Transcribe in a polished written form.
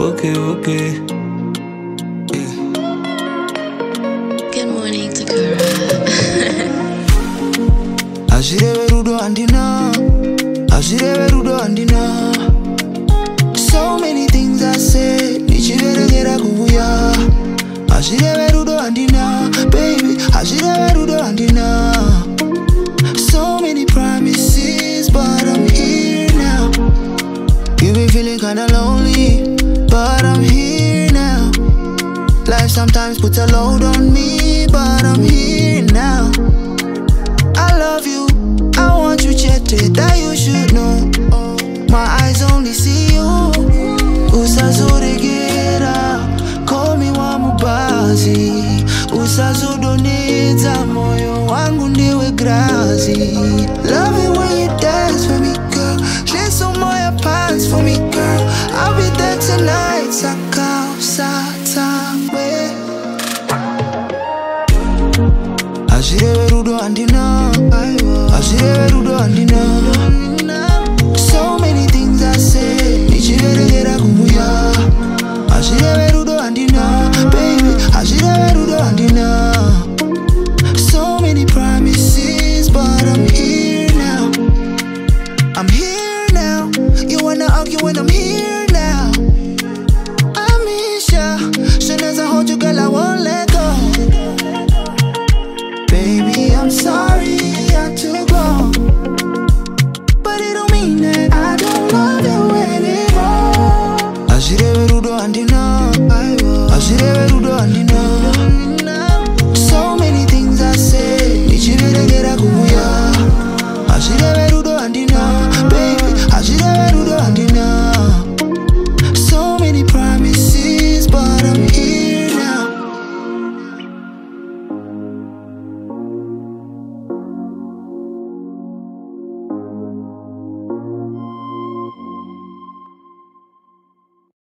okay. Yeah. Good morning, Takura. Ashireverudo andina. So many things I said, nichiveregera kuvuya. Ashireverudo andina, baby. Ashireverudo andina. So many promises, but I'm here now. You've been feeling kinda lonely, but I'm here now. Life sometimes puts a load on me, but I'm here now. I love you, I want you chatted, that you should know. My eyes only see you. Usazoregera, call me wamubazi. Usazodoneza, moyo wangu ndiwe grazi. Love it when you dance for me, girl. Share some more your pants for me, girl. I'll be there tonight, sakao satangwe. Ashireverudo andina. Ashireverudo andina. So many things I say, nichiveregera kuvuya. Ashireverudo